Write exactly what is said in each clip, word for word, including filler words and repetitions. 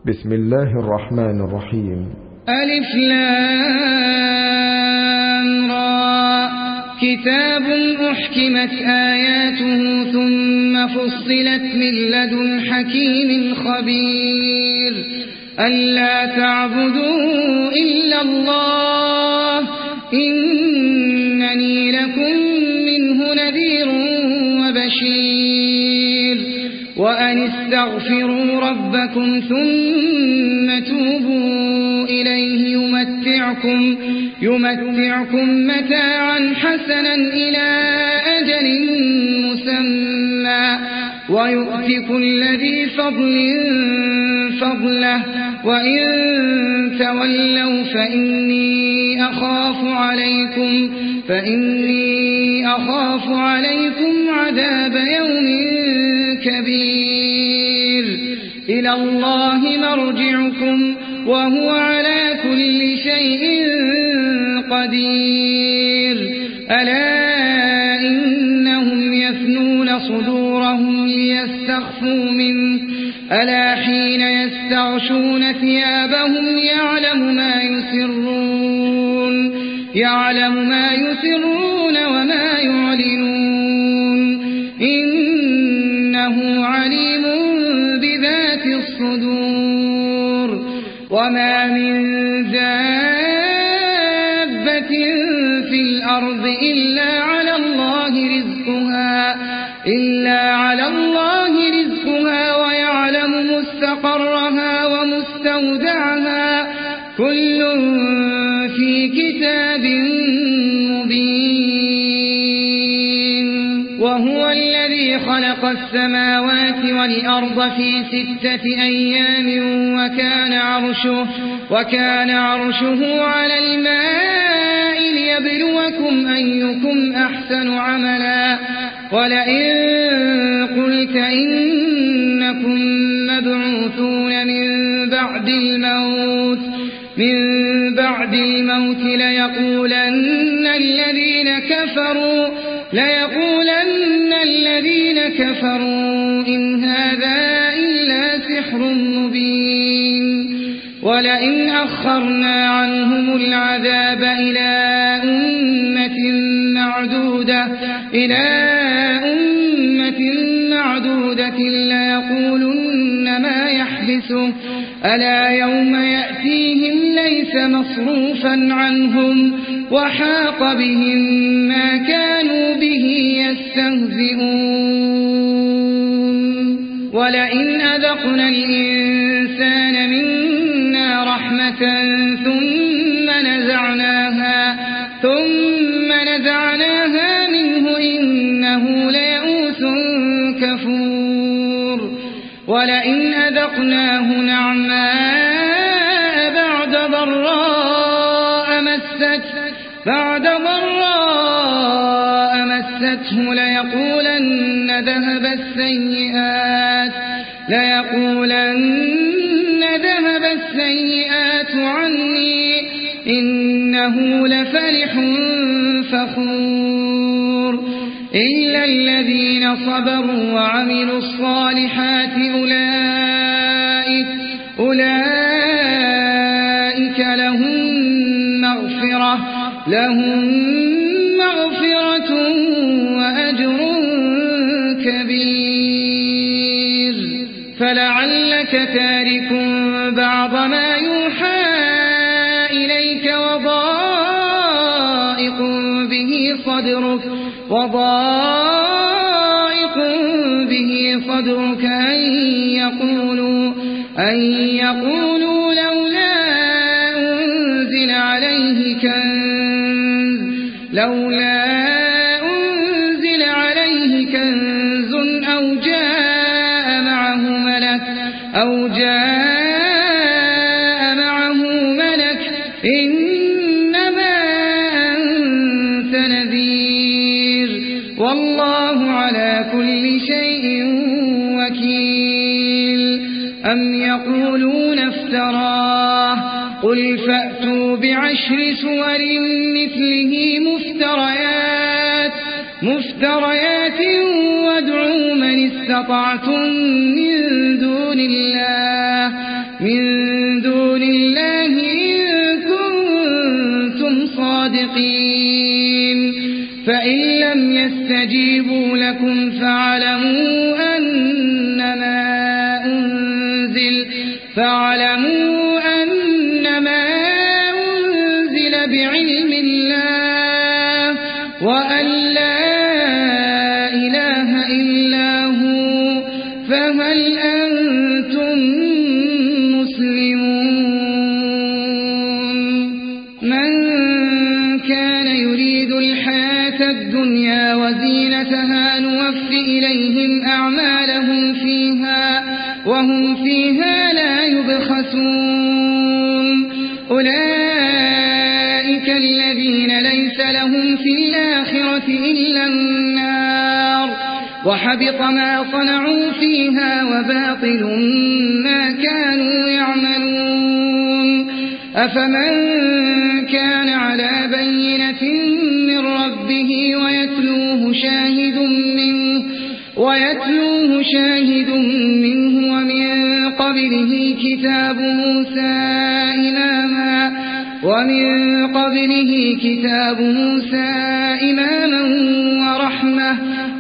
بسم الله الرحمن الرحيم. ألف لام را كتاب أحكمت آياته ثم فصلت من لدن حكيم خبير ألا تعبدوا إلا الله إنني لكم منه نذير وبشير وأن استغفروا ربكم ثم توبوا إليه يمتعكم, يمتعكم متاعا حسنا إلى أجل مسمى ويؤتي كل ذي فضل فضله وإن تولوا فإني أخاف عليكم فإني أخاف عليكم عذاب يوم كبير إلى الله مرجعكم وهو على كل شيء قدير ألا إنهم يثنون صدورهم ليستخفوا منه ألا حين يستغشون ثيابهم يعلم ما يسرون يعلم ما يسرون وما يعلنون إنه عليم بذات الصدور وما من دابة في الأرض إلا على الله رزقها إلا على الله رزقها ويعلم مستقرها ومستودعها كل في كتاب مبين وهو الذي خلق السماوات والأرض في ستة أيام وكان عرشه, وكان عرشه على الماء ليبلوكم أيكم أحسن عملا ولئن قلت إنكم مبعوثون من بعد الموت من بعد الموت ليقولن الذين كفروا ليقولن الذين كفروا إن هذا إلا سحر مبين ولئن أخرنا عنهم العذاب إلى أمة معدودة إلى أمة معدودة ليقولن ما يحبسه ألا يوم يأتيهم ليس مصروفا عنهم وحاق بهم ما كانوا به يستهزئون ولئن أذقنا الإنسان منا رحمة ثم نزعناها ثم نزعناها منه إنه ليئوس كفور ولئن أذقناه نعماء بعد ضراء مسته بعد ضراء مسته ليقولن ذهب السيئات ليقولن ذهب السيئات عني إنه لفرح فخور إلا الذين صبروا وعملوا الصالحات أولئك أولئك لهم مغفرة لهم مغفرة وأجر كبير فلعلك تارك بعض ما يوحى إليك وضائق به صدرك وضائق به صدرك أن يقولوا أن يقولوا لولا أنزل عليه كنز لولا أنزل عليه كنز أو جاء معه ملك أو جاء معه ملك إنما أنت نذير والله على كل شيء وكيل أم يقولون افتراه قل فأتوا بعشر سور مثله مفتريات مفتريات وادعوا من استطعتم من دون الله من دون الله إن كنتم صادقين فإن لم يستجيبوا لكم فاعلموا أنما أنزل فاعلموا أنما أنزل بعلم الله وأن لا إله إلا هو فهل أنتم مسلمون من كان يريد الحياة الدنيا وزينتها نوفي إليهم أعمالهم فيها وهم فيها لا يبخسون أولئك الذين ليس لهم في الآخرة إلا النار وحبط ما صنعوا فيها وباطل ما كانوا يعملون أفمن كان على بينة من ربه ويتلوه شاهد منه ويتلوه شاهد منه ومن قبله كتاب موسى إماما ومن قبله كتاب موسى إماما ورحمة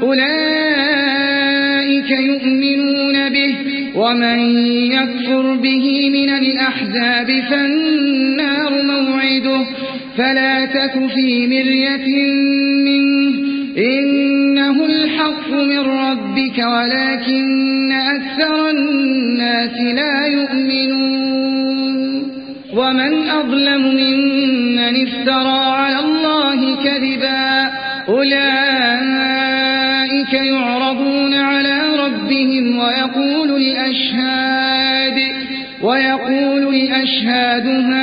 أولئك يؤمنون به ومن يكفر به من الأحزاب فالنار موعده فلا تك في مرية منه إنه الحق من ربك ولكن أكثر الناس لا يؤمنون ومن أظلم ممن افترى على الله كذبا أولئك يعرضون على ربهم ويقول الأشهاد ويقول الأشهاد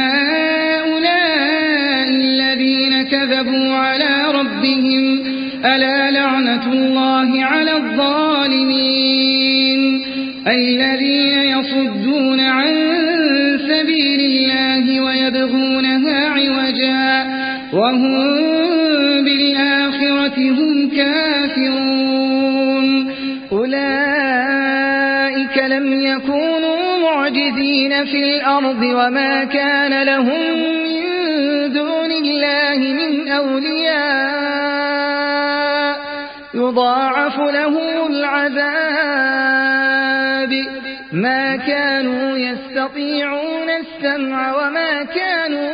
هؤلاء الذين كذبوا على ربهم ألا لعنة الله على الظالمين الذين يصدون عن سبيل الله ويبغونها عوجا وهم بالآخرة هم كافرون أولئك لم يكونوا معجزين في الأرض وما كان لهم من دون الله من أولياء يضاعف لهم العذاب ما كانوا يستطيعون السمع وما كانوا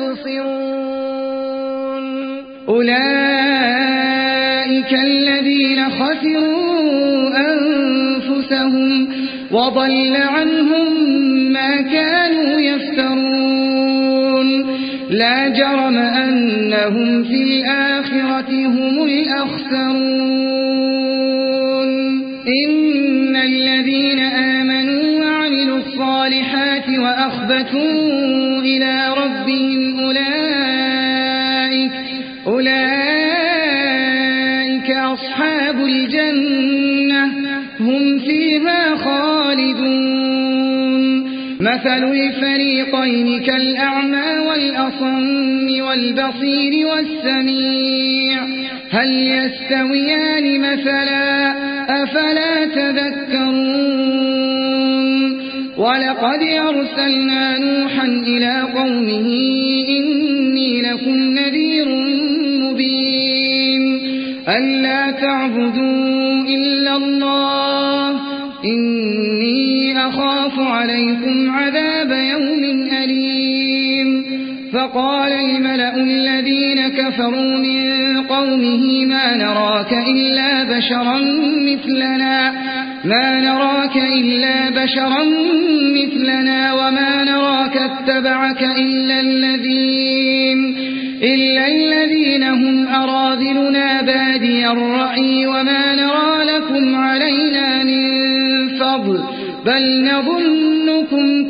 يبصرون أولئك الذين خسروا أنفسهم وضل عنهم ما كانوا يفترون لا جرم أنهم في الآخرة هم الأخسرون إن الذين آمنوا وعملوا الصالحات وأخبتوا إلى ربهم أولئك أولئك أصحاب الجنة هم فيها خالدون مثل الفريقين كالأعمى والأصم والبصير والسميع هل يستويان مثلا أفلا تذكرون ولقد أرسلنا نوحا إلى قومه إني لكم نذير مبين ألا تعبدوا إلا الله إني أخاف عليكم عذاب يوم أليم فقال الملأ الذين كفروا من قومه ما نراك إلا بشرا مثلنا ما نراك إلا بشرا مثلنا وما نراك اتبعك إلا الذين إلا الذين هم أراذلنا بادي الرأي وما نرى لكم علينا من فضل بل نظنكم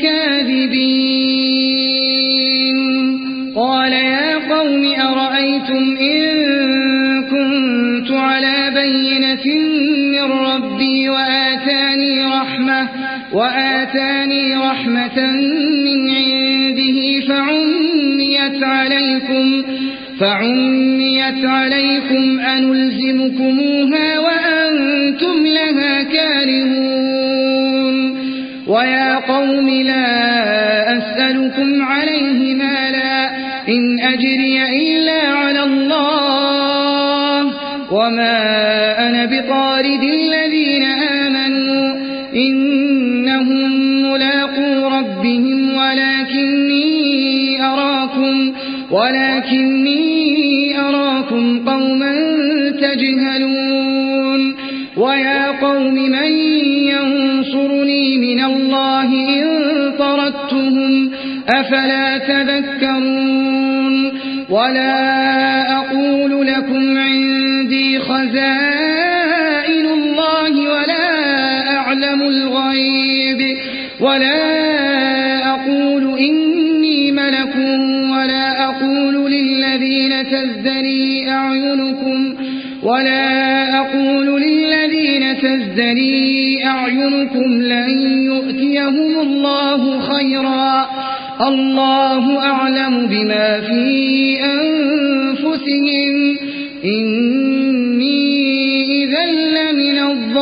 كاذبين قال يا قوم أرأيتم إن كنت على بينة من ربي وآتاني رحمة وآتاني رحمة من عنده فعميت عليكم فعميت عليكم أنلزمكموها وأنتم لها كارهون ويا قوم لا أسألكم عليه مالا إن أجري إلا على الله وما أنا بطارد الذين آمنوا إنهم ملاقو ربهم ولكني أراكم ولكني أراكم قوما تجهلون ويا قوم من ينصرني من الله إن طردتهم أفلا تذكرون ولا أقول لكم عندي خزائن الله ولا أعلم الغيب ولا أقول إني ملك ولا أقول للذين تزدري أعينكم ولا أقول للذين تزدري أعينكم لن يؤتيهم الله خيرا الله أعلم بما في أنفسهم إني إذا لمن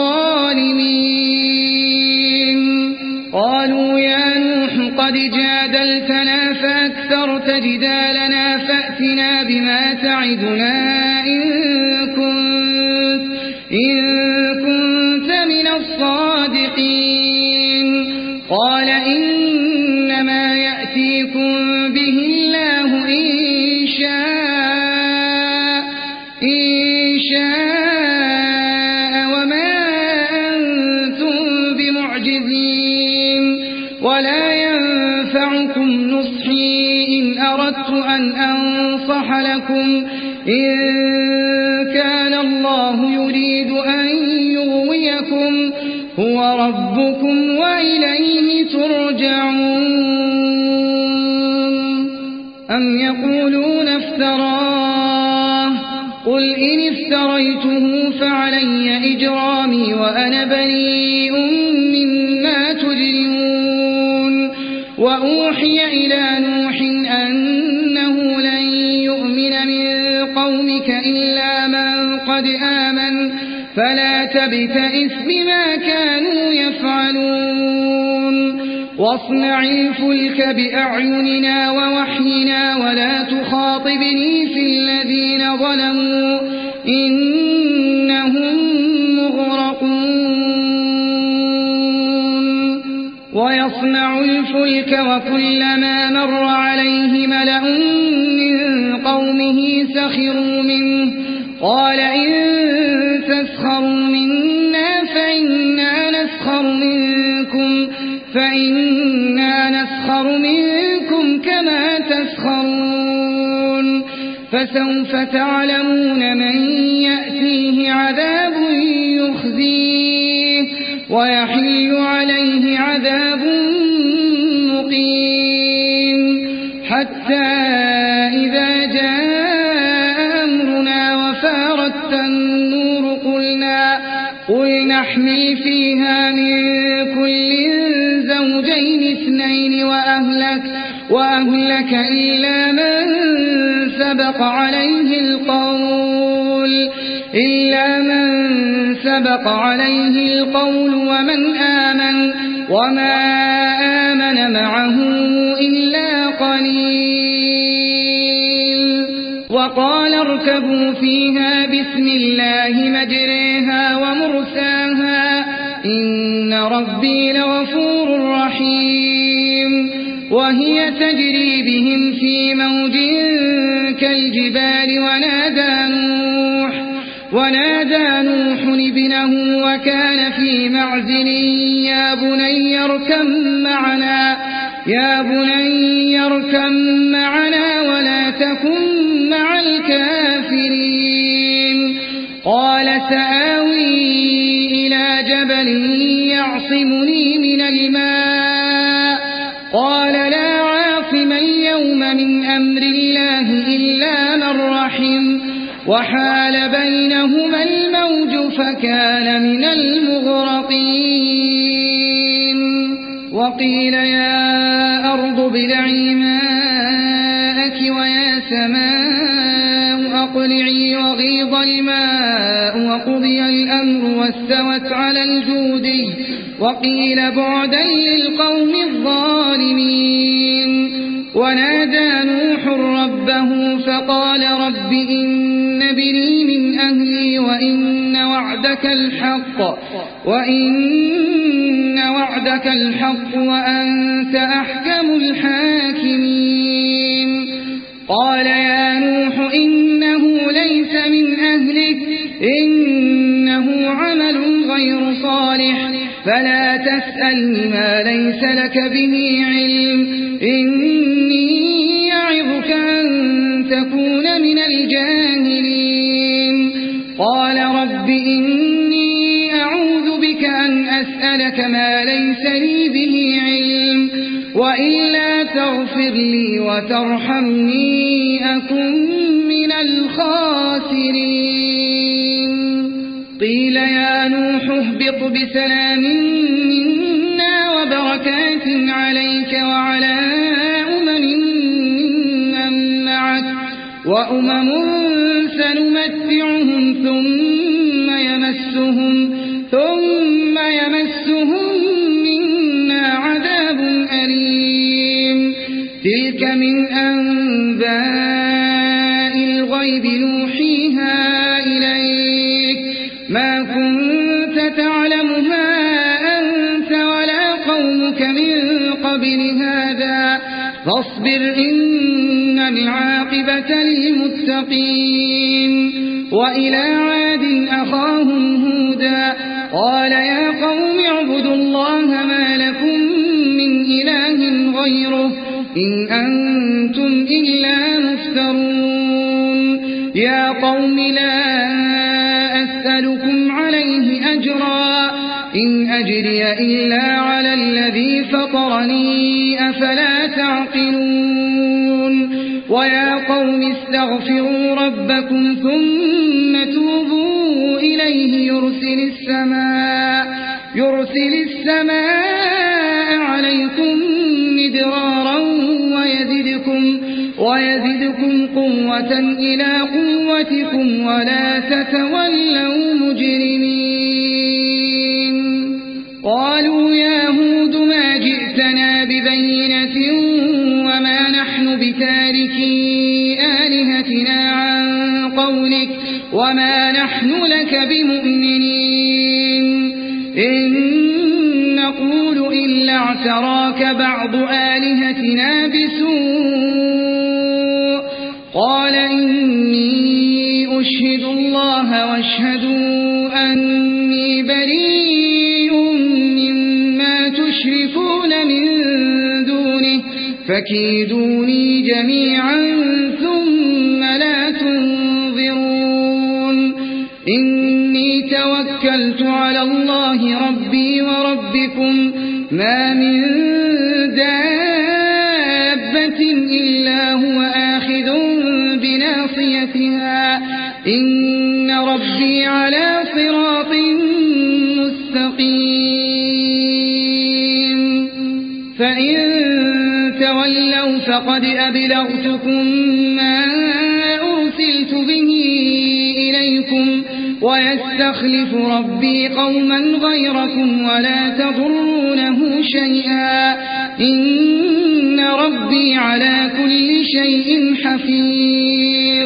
الظالمين قالوا يا نوح قد جادلتنا فأكثرت جدالنا فأتنا بما تعدنا إن كنت, إن كنت من الصادقين قال إنما يأتيكم به الله إن شاء, إن شاء وما أنتم بمعجزين ولا ينفعكم نصحي إن أردت أن أنصح لكم إن كان الله يريد أن يغويكم هو ربكم وإليه ترجعون أم يقولون افتراه قل إن افتريته فعلي إجرامي وأنا بريء مما تجرمون وأوحي إلى نوح أنه لن يؤمن من قومك إلا من قد آمن فلا تبتئس بما كانوا يفعلون واصنع الفلك بأعيننا ووحينا ولا تخاطبني في الذين ظلموا إنهم مغرقون ويصنع الفلك وكلما مر عليه ملأ من قومه سخروا منه قال إن تسخروا منا فإنا نسخر منكم فإنا نسخر منكم كما تسخرون فسوف تعلمون من يأتيه عذاب يخزيه ويحل عليه عذاب مقيم حتى إذا جاء أمرنا وفارت النور قلنا قل نحمل فيها من كل زوجين اثنين وأهلك, وأهلك إلا من سبق عليه القول إلا من سبق عليه القول ومن آمن وما آمن معه إلا قليل وقال اركبوا فيها بسم الله مجريها ومرساها إن ربي لغفور رحيم وهي تجري بهم في موج كالجبال ونادى نوح ونادى نوح ابنه وكان في معزل يا بني اركب معنا يا بني اركب معنا ولا تكن مع الكافرين قال سآوي إلى جبل يعصمني من الماء قال لا عاصم اليوم من أمر الله إلا من رحم وحال بينهما الموج فكان من المغرقين وقيل يا أرض ابلعي ماءك ويا سماء أقلعي وغيض الماء وقضي الأمر واستوت على الجودي وقيل بعدا للقوم الظالمين. ونادى نوح ربه فقال رب إن ابني من أهلي وإن وعدك الحق وإن وعدك الحق وأنت أحكم الحاكمين. قال يا نوح إنه ليس من أهلك إنه عمل غير صالح فلا تسألني ما ليس لك به علم إني يعظك أن تكون من الجاهلين. قال رب إني أعوذ بك أن أسألك ما ليس لي به علم وإلا تغفر لي وترحمني أكن من الخاسرين. قيل يا نوح اهبط بسلام منا وبركات عليك وعلى أمم من معك وأمم سنمتعهم ثم يمسهم ثم يمسهم منا عذاب أليم. تلك من أنباء الغيب نوحيها إليك ما كنت تعلمها أنت ولا قومك من قبل هذا فاصبر إن العاقبة للمتقين. وإلى عاد أخاهم هودا قال يا قوم اعبدوا الله ما لكم من إله غيره إن أنتم إلا مفترون. يا قوم لا أسألكم عليه أجرا إن أجري إلا على الذي فطرني أفلا تعقلون. ويا قوم استغفروا ربكم ثم توبوا إليه يرسل السماء يرسل السماء عليكم مدرارا ويزدكم ويزدكم قوة إلى قوتكم ولا تتولوا مجرمين. قالوا يا هود ما جئتنا ببينة وما نحن بتاركي آلهتنا عن قولك وما نحن لك بمؤمنين إن نقول إلا اعتراك بعض آلهتنا بسوء. قال إني أشهد الله واشهدوا أني بريء مما تشركون من دونه فكيدوني جميعا ثم لا تنظرون. إني توكلت على الله ربي وربكم ما من دابة إلا هو آخذ بناصيتها إن ربي على صراط مستقيم. فإن تولوا فقد أبلغتكم ما أرسلت به إليكم ويستخلف ربي قوما غيركم ولا تضرونه شيئا إن ربي على كل شيء حفيظ.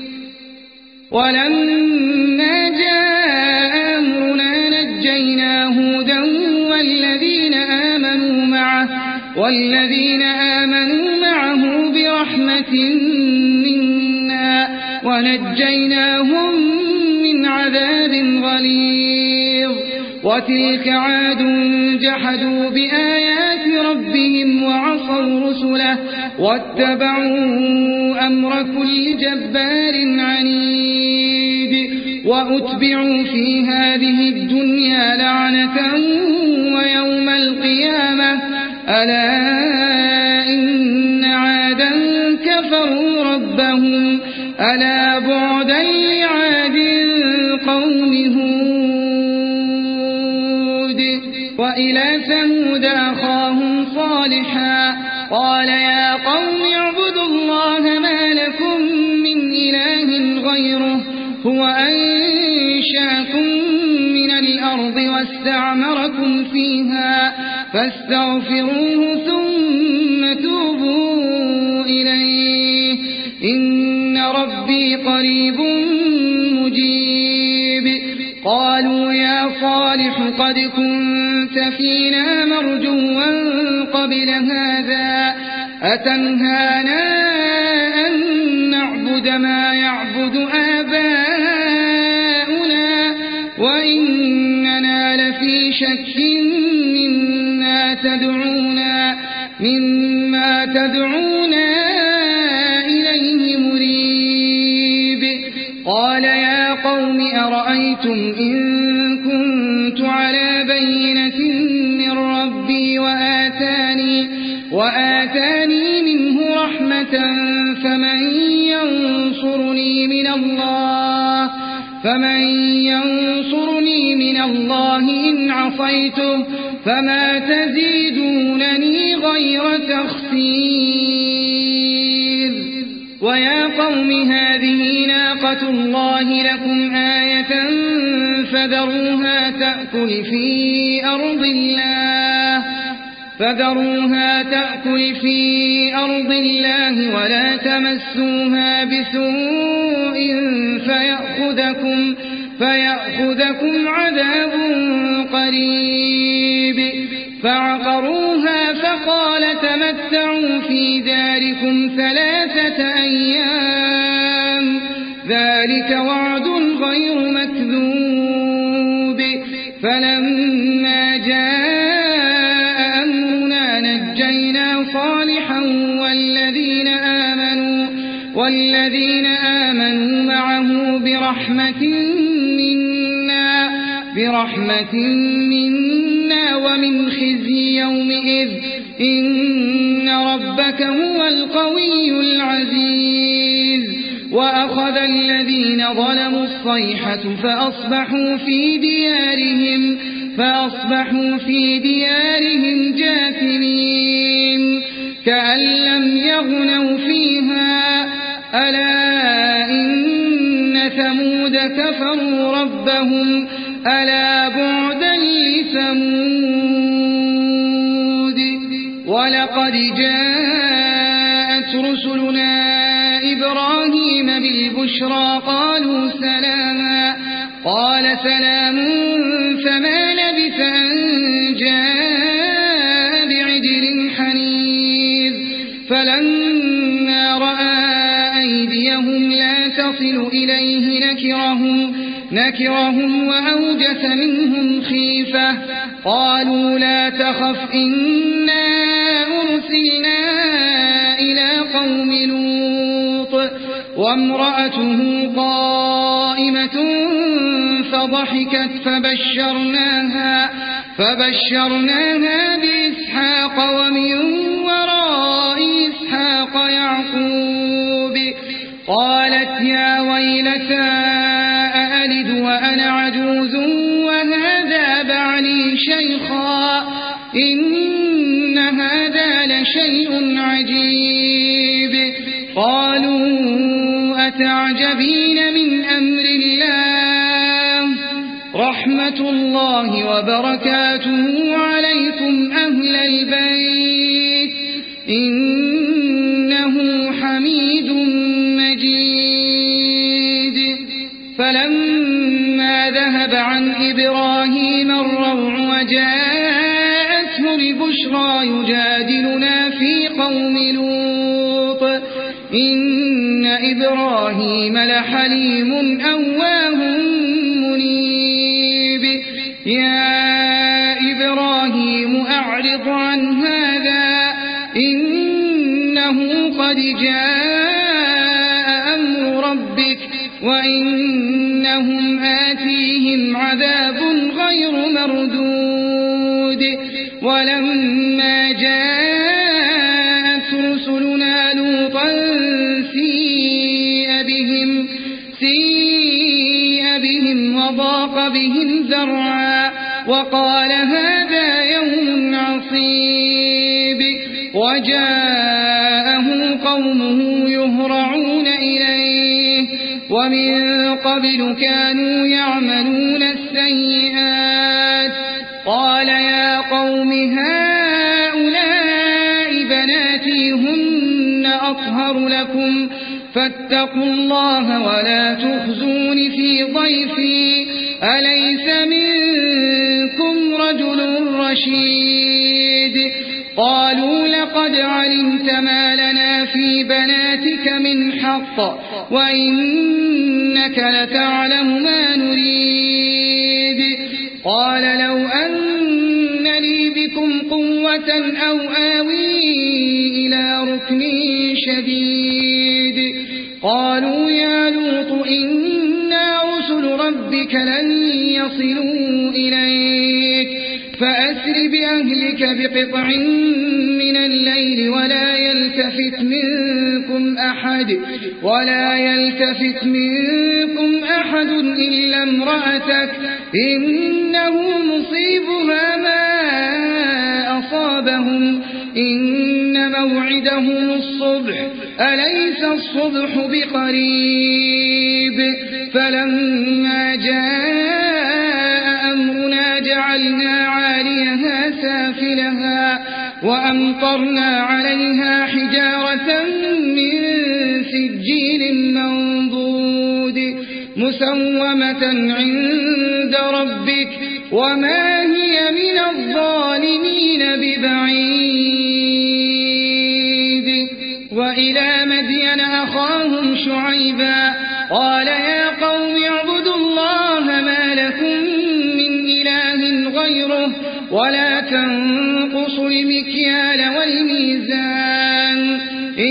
ولما جاء أمرنا نجينا هودا والذين آمنوا معه والذين آمنوا معه برحمة منا ونجيناهم من عذاب غليظ. وتلك عاد جحدوا بآيات ربهم وعصوا رسله واتبعوا أمر كل جبار عنيد وأتبعوا في هذه الدنيا لعنة ويوم القيامة ألا إن عادا كفروا ربهم ألا بعدا لعاد قوم هود. وإلى ثمود أخاهم صالحا قال يا قوم اعبدوا الله ما لكم من إله غيره هو أنشأكم من الأرض واستعمركم فيها فاستغفروه ثم توبوا إليه إن ربي قريب مجيب. قالوا يا صالح قد كنت فينا مرجوا قبل هذا أتنهانا أن نعبد ما يعبد آباؤنا وإننا لفي شك مما تدعونا, مما تدعونا إليه مريب. قال يا قوم أرأيتم إن كنت على بينة من ربي وآتاني, وآتاني منه رحمة فمن ينصرني من الله فمن ينصرني من الله إن عصيته فما تزيدونني غير تخسير. ويا قوم هذه ناقة الله لكم آية فذروها تأكل في أرض الله فذروها تأكل في أرض الله ولا تمسوها بسوء فيأخذكم, فيأخذكم عذاب قريب. فعقروها فقال تمتعوا في داركم ثلاثة أيام ذلك وعد غير مكذوب. فلما جاء أمرنا نجينا صالحا والذين آمنوا, والذين آمنوا معه برحمة منا, برحمة منا ومن خزي يومئذ إن ربك هو القوي العزيز. وأخذ الذين ظلموا الصيحة فأصبحوا في ديارهم فأصبحوا في ديارهم جاثمين كأن لم يغنوا فيها ألا إن ثمود كفروا ربهم ألا بعدا لثمود. ولقد جاءت رسلنا إبراهيم بالبشرى قالوا سلاما قال سلام فما لبث أن جاء بعجل حنيذ. فلما رأى أيديهم لا تصل إليه نكرهم, نكرهم وأوجس منهم خيفة قالوا لا تخف إنا أرسلنا إلى قوم لوط وامرأته قائمة فضحكت فبشرناها, فبشرناها بإسحاق ومن وراء إسحاق يعقوب. قالت يا ويلتى أألد وأنا عجوز وهذا بعلي شيخا إن هذا لشيء عجيب. قالوا أتعجبين من أمر الله رحمة الله وبركاته عليكم أهل البيت إنه حميد مجيد. فلما ذهب عن إبراهيم الروع وجاءته البشرى يجادلنا في قوم لوط إن إبراهيم لحليم أواه منيب. يا إبراهيم أعرض عن هذا إنه قد جاء أمر ربك وإنهم آتيهم عذاب غير مردود. ولما جاءت رسلنا لوطا سيء بهم, سيء بهم وضاق بهم ذرعا وقال هذا يوم عصيب. وجاءه قومه يهرعون إليه ومن قبل كانوا يعملون السيئات فيهن أطهر لكم فاتقوا الله ولا تخزون في ضيفي أليس منكم رجل رشيد قالوا لقد علمت ما لنا في بناتك من حق وإنك لتعلم ما نريد قال لو أن لي بكم قوة أو آوي إلى ركن شديد قالوا يا لوط إنا رسل ربك لن يصلوا إليك فأسر بأهلك بقطع من الليل ولا يلتفت منكم أحد ولا يلتفت منكم أحد إلا امرأتك إنه مصيبها ما أصابهم إن موعدهم الصبح أليس الصبح بقريب فلما جاء أمرنا جعلنا عاليها سافلها وأمطرنا عليها حجارة من سجيل منضود مسومة عند ربك وما هي من الظالمين ببعيد وإلى مدين أخاهم شعيبا قال يا قوم اعبدوا الله ما لكم من إله غيره ولا تنقصوا المكيال والميزان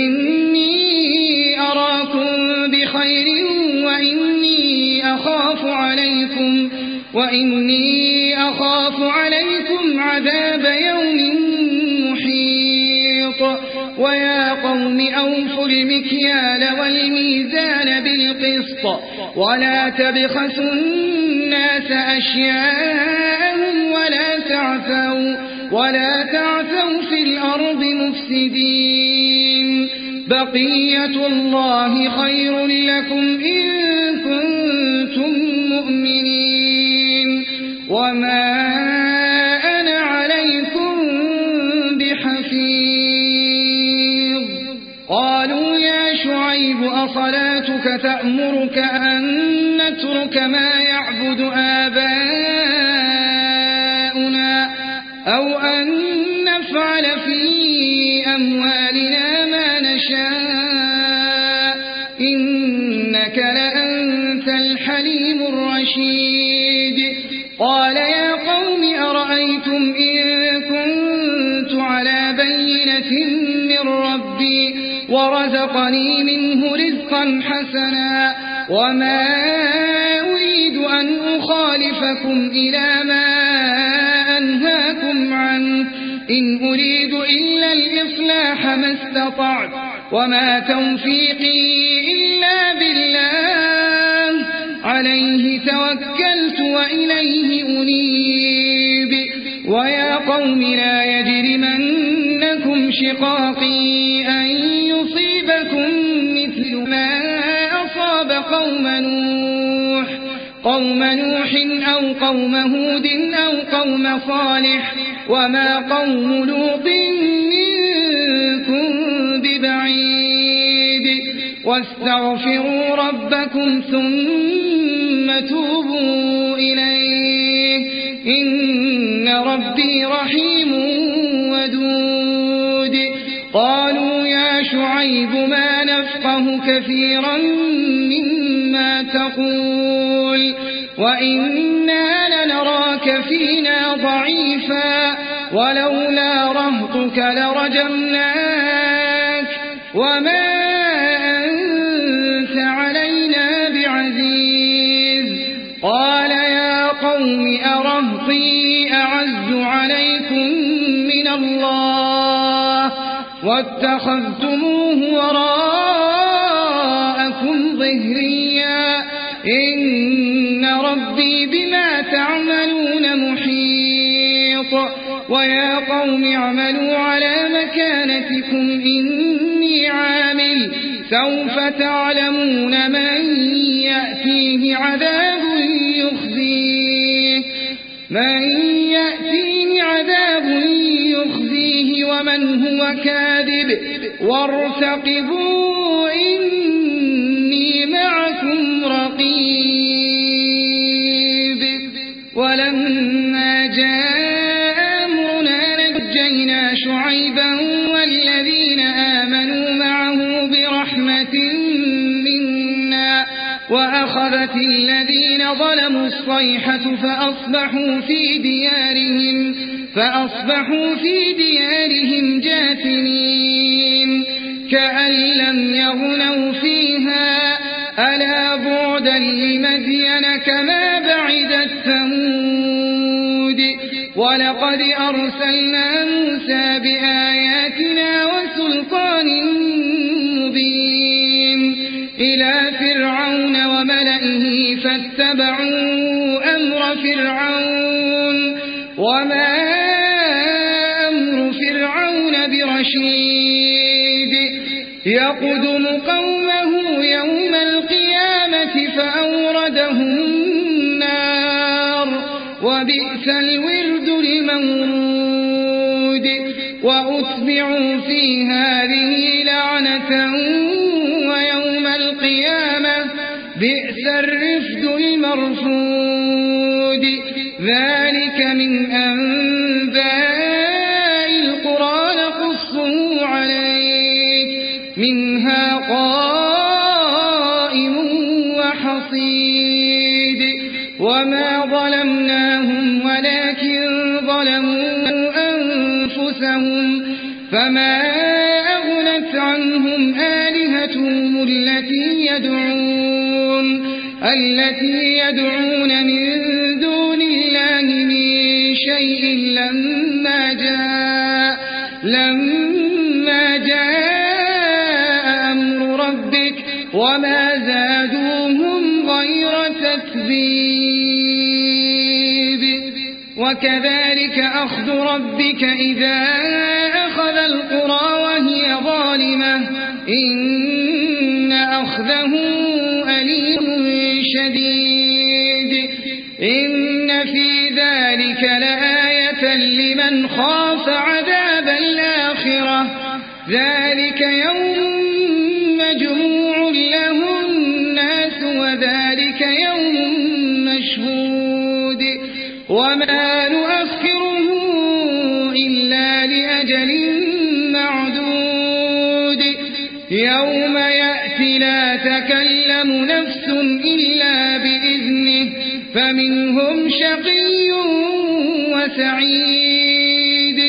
إني أراكم بخير وإني أخاف عليكم وإني أخاف عليكم عذاب يوم محيط ويا قوم أوفوا المكيال والميزان بالقسط ولا تبخسوا الناس أشياءهم ولا تعثوا ولا تعثوا في الأرض مفسدين بقية الله خير لكم إن كنتم مؤمنين وما أنا عليكم بحفيظ قالوا يا شعيب أصلاتك تأمرك أن نترك ما يعبد آباؤنا أو أن نفعل في أموالنا ما نشاء إنك لأنت الحليم الرشيد قال يا قوم أرأيتم إن كنت على بينة من ربي ورزقني منه رزقا حسنا وما أريد أن أخالفكم إلى ما أنهاكم عنه إن أريد إلا الإصلاح ما استطعت وما توفيقي إلا بالله عليه توكلت وإليه أنيب ويا قوم لا يجرمنكم شقاقي أن يصيبكم مثل ما أصاب قوم نوح قوم نوح أو قوم هود أو قوم صالح وما قوم لوط منكم ببعيد واستغفروا ربكم ثم توبوا إليه إن ربي رحيم ودود قالوا يا شعيب ما نفقه كثيرا مما تقول وإنا لنراك فينا ضعيفا ولولا رهطك لرجمناك وما أنت علينا بعزيز قال يا قوم أرهطي أعز عليكم من الله واتخذتموه وراءكم ظهريا إن ربي بما تعملون محيط ويا قوم اعملوا على مكانتكم إني عامل سوف تعلمون من يأتيه عذاب يخزيه من يأتيه عذاب يخزيه ومن هو كاذب وارتقبوا إني معكم رقيب. ولما جاء أمرنا نجينا شعيبا والذين آمنوا معه برحمة منا وأخذت الذين ظلموا الصيحة فأصبحوا في ديارهم فأصبحوا في ديارهم جاثمين كأن لم يغنوا فيها ألا بعدا لمدين كما بعدت ثمود. ولقد أرسلنا موسى بآياتنا وسلطان مبين إلى فرعون وملئه فاتبعوا أمر فرعون وما أمر فرعون برشيد يقدم قومه يوم القيامة فأوردهم النار وبئس الورد المورود. وأتبعوا في هذه لعنة ويوم القيامة بئس الرفد المرفود. ذلك من أنباء القرى نقصه عليك منها قائم وحصيد. وما ظلمناهم ولكن ظلموا أنفسهم فما أغنت عنهم آلهتهم التي يدعون التي يدعون من دون الله من شيء لما جاء لما جاء أمر ربك وما زادوهم غير تتبيب. وكذلك أخذ ربك إذا أخذ القرى وهي ظالمة إن أخذه أليم شديد. إن في ذلك لآية لمن خاف عذاب الآخرة ذلك يوم مجموع له الناس وذلك يوم مشهود. وما نؤخره إلا لأجل معدود يوم يأتي لا تكلم نفس إلا بإذنه فمنهم شقي وسعيد.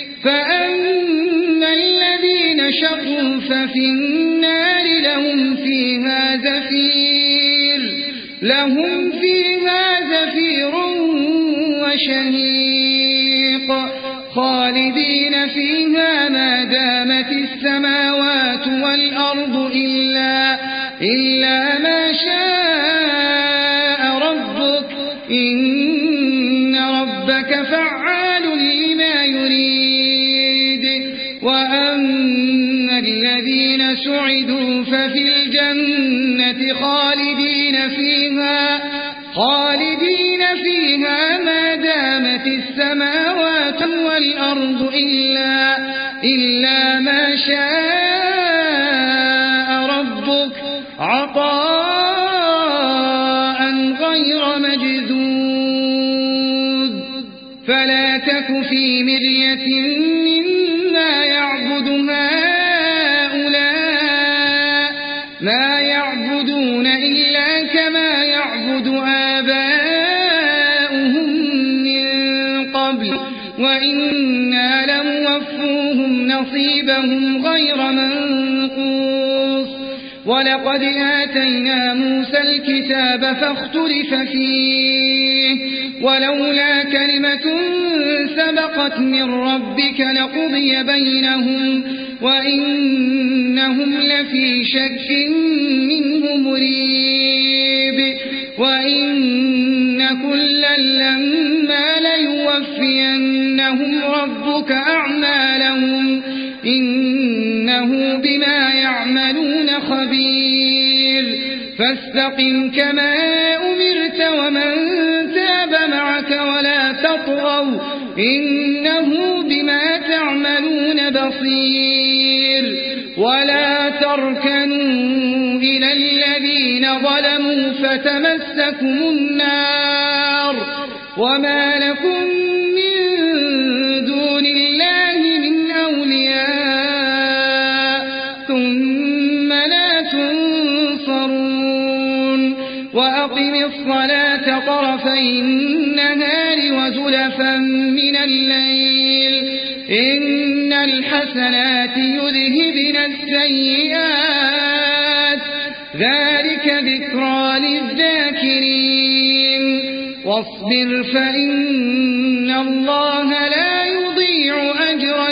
فأما الذين شقوا ففي النار لهم فيها زفير لهم فيها زفير وشهيق خالدين فيها ما دامت السماوات والأرض إلا, إلا ما شاء ربك إن ربك فعال لما يريد. وأما الذين سعدوا ففي الجنة خالدين فيها خالدين فيها ما دامت السماوات والأرض إلا, إلا ما شاء ربك عطاء غير مجذوذ. فلا تك في مرية مما يعبد هؤلاء ما يعبدون إلا كما يعبد آباؤهم من قبل وإنا لموفوهم نصيبهم غير منقوص. ولقد آتينا موسى الكتاب فاختلف فيه ولولا كلمة سبقت من ربك لقضي بينهم وإنهم لفي شك منه مريب. وإن كلا لما ليوفينهم ربك أعمالهم إنه بما يعملون خبير. فاستقم كما أمرت ومن تاب معك ولا تطغوا إنه بما تعملون بصير. ولا تركنوا إلى الذين ظلموا فتمسكم النار وما لكم من دون الله من أولياء ثم لا تنصرون وأقم الصلاة طرفي النهار وزلفا من الليل إن الحسنات يذهبن السيئات ذلك ذكرى للذاكرين واصبر فإن الله لا يضيع أجر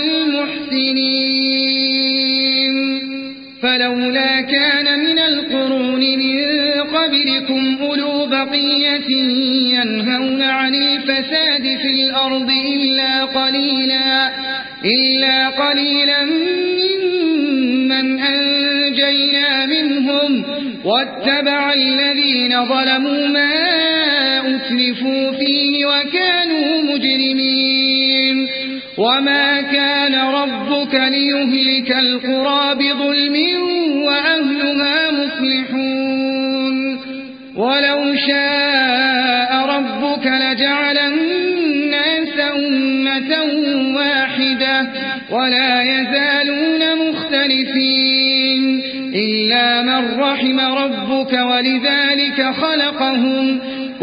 المحسنين فلولا كان من القرون من قبلكم أولو بقية ينهون عن الفساد في الأرض إلا قليلا إلا قليلا ممن أنجينا منهم واتبع الذين ظلموا ما أترفوا فيه وكانوا مجرمين وما كان ربك ليهلك القرى بظلم وأهلها مصلحون ولو شاء ربك لجعل الناس أمة واحدة ولا يزالون مختلفين إلا من رحم ربك ولذلك خلقهم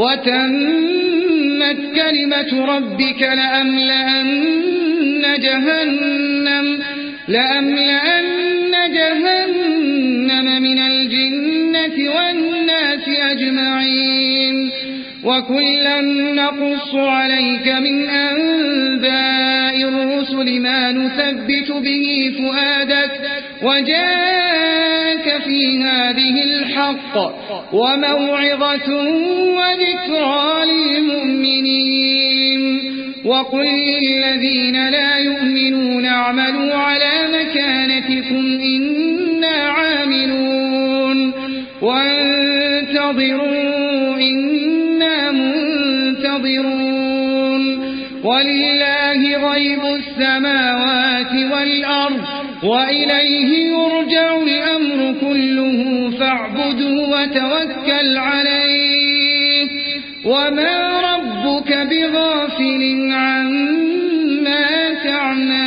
وتمت كلمة ربك لأملأن جهنم لأملأن جهنم من الجنة والناس أجمعين وكلا نقص عليك من أنباء الرسل ما نثبت به فؤادك وجاءك في هذه الحق وموعظة وذكرى للمؤمنين وقل للذين لا يؤمنون اعملوا على مكانتكم إنا عاملون وانتظروا إنا منتظرون ولله غيب السماوات والأرض وإليه يرجع الأمر كله فاعبده وتوكل عليه وما ربك بغافل عما تعمل